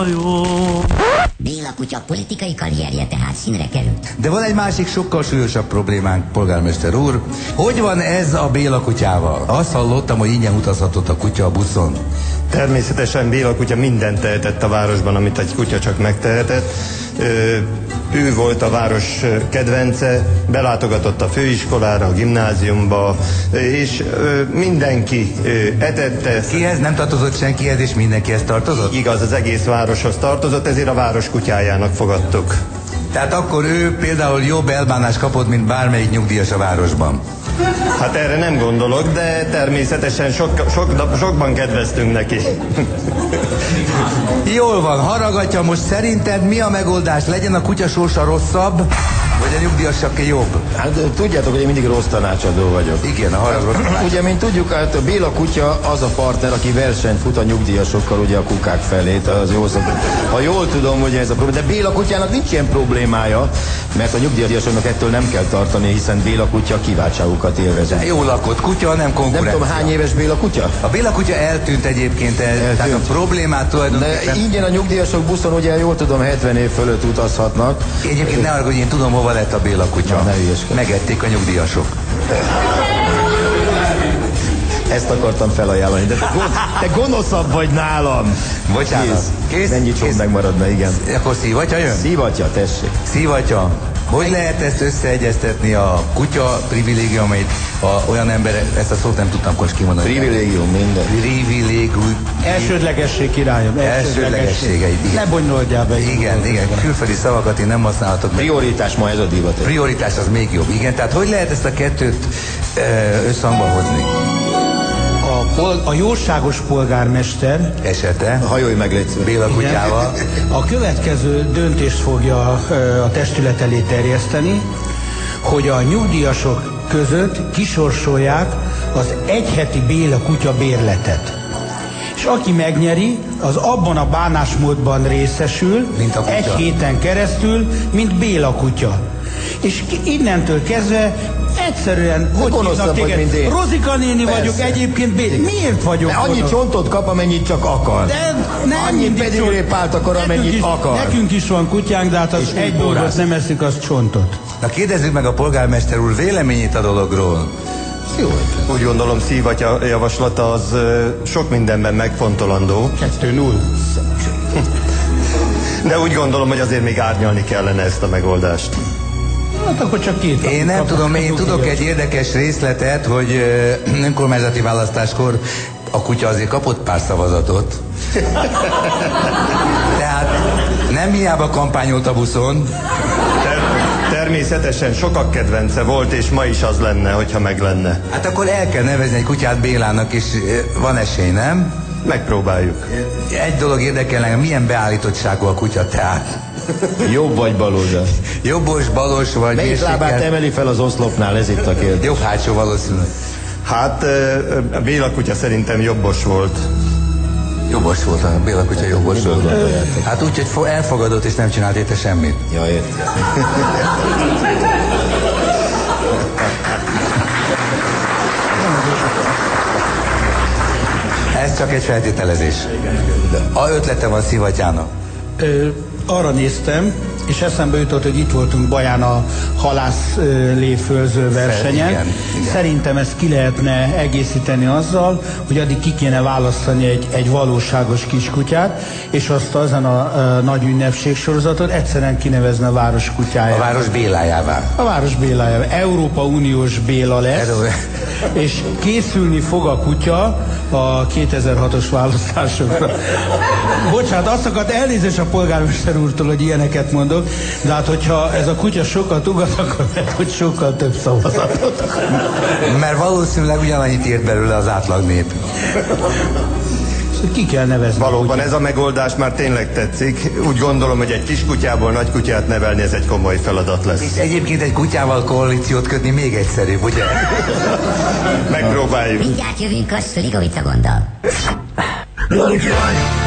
hajón. Béla kutya politikai karrierje tehát színre került. De van egy másik sokkal súlyosabb problémánk, polgármester úr. Hogy van ez a Béla kutyával? Azt hallottam, hogy ingyen utazhatott a kutya a buszon. Természetesen Béla kutya mindent tehetett a városban, amit egy kutya csak megtehetett. Ő volt a város kedvence, belátogatott a főiskolára, a gimnáziumba, és mindenki etette. Kihez nem tartozott senkihez, és mindenkihez tartozott? Igaz, az egész városhoz tartozott, ezért a város kutyájának fogadtuk. Tehát akkor ő például jobb elbánást kapott, mint bármelyik nyugdíjas a városban. Hát erre nem gondolok, de természetesen sokban kedveztünk neki. Jól van, haragatja, most szerinted mi a megoldás? Legyen a kutya sorsa rosszabb, vagy a nyugdíjasaké jobb? Hát tudjátok, hogy én mindig rossz tanácsadó vagyok. Igen, a haragot. Ugye, mint tudjuk, hát a Béla kutya az a partner, aki versenyt fut a nyugdíjasokkal ugye a kukák felé. Az jó szó. Ha jól tudom, hogy ez a probléma. De Béla kutyának nincs ilyen problémája, mert a nyugdíjasoknak ettől nem kell tartani, hiszen Béla kutya kiváltságukat élvez. Jó lakott kutya, nem konkurencia. Nem tudom, hány éves Béla kutya? A Béla kutya eltűnt egyébként, tehát a problémát tulajdonképpen... De ingyen a nyugdíjasok buszon, ugye jól tudom, 70 év fölött utazhatnak. Egyébként ne arra, hogy én tudom, hova lett a Béla kutya. Na, megették a nyugdíjasok. Ezt akartam felajánlani, de te gonoszabb vagy nálam. Bocsánat. Kész? Mennyi csomag megmaradna, igen. Akkor szívatja jön? Szívatja, tessék. Szívatja. Hogy lehet ezt összeegyeztetni a kutya privilégiumait, olyan ember, ezt a szót nem tudtam most kimondani. Privilégium, minden. Privilégium. Elsődlegesség, királyom. Elsődlegességei. Ne bonyolodjál be. Igen. Külföldi szavakat én nem használhatok. Prioritás ma ez a divat. Prioritás az még jobb. Igen, tehát hogy lehet ezt a kettőt összhangba hozni? A jóságos polgármester esete, hajolj meg, légy Béla kutyával, a következő döntést fogja a testület elé terjeszteni, hogy a nyugdíjasok között kisorsolják az egyheti Béla kutya bérletet. És aki megnyeri, az abban a bánásmódban részesül, egy héten keresztül, mint Béla kutya. És innentől kezdve egyszerűen, hogy hívnak téged? Rozika néni vagyok, egyébként miért vagyok? De annyi csontot kap, amennyit csak akar. De nem annyi pedigrépált akar, amennyit akar. Nekünk is van kutyánk, de hát az egy dolgot nem eszik, az csontot. Na kérdezzük meg a polgármester úr véleményét a dologról. Jó. Úgy gondolom, Szívatya javaslata az sok mindenben megfontolandó. 2-0. De úgy gondolom, hogy azért még árnyalni kellene ezt a megoldást. Hát akkor csak két. Én nem tudom, én tudok egy érdekes részletet, hogy önkormányzati választáskor a kutya azért kapott pár szavazatot. Tehát nem hiába kampányolt a buszon. Természetesen sokak kedvence volt, és ma is az lenne, hogyha meg lenne. Hát akkor el kell nevezni egy kutyát Bélának, és van esély, nem? Megpróbáljuk. Egy dolog érdekel engem, milyen beállítottságú a kutya tehát? Jobb vagy baloldal? Jobbos, balos vagy... Melyik lábát emeli fel az oszlopnál? Ez itt a kérdés. Jobb hátsó valószínűleg. Hát a Béla kutya szerintem jobbos volt. Jobbos volt, a Béla kutya jobbos volt. Hát úgy, hogy elfogadott és nem csinált érte semmit. Ja, értem. Ez csak egy feltételezés. A ötlete van Szivatyának. Arra néztem, és eszembe jutott, hogy itt voltunk Baján a halászléfölző versenyen. Igen. Szerintem ezt ki lehetne egészíteni azzal, hogy addig ki kéne választani egy valóságos kiskutyát, és azt azon a nagy ünnepségsorozatot egyszerűen kinevezne a város kutyájával. A város Bélájává. A város Bélájává. Európa Uniós Béla lesz, és készülni fog a kutya a 2006-os választásokra. Bocsánat, azt akart elnézést a polgármester úrtól, hogy ilyeneket mondok, de hát hogyha ez a kutya sokat ugat, akkor lehet, hogy sokkal több szavazatot. Mert valószínűleg ugyanannyit írt belőle az átlag nép. Ki kell nevezni. Valóban ez a megoldás már tényleg tetszik. Úgy gondolom, hogy egy kis kutyából nagy kutyát nevelni, ez egy komoly feladat lesz. És egyébként egy kutyával koalíciót kötni még egyszerűbb, ugye? Megpróbáljuk. Mindjárt jövünk a Szligovica gonddal. Jani király!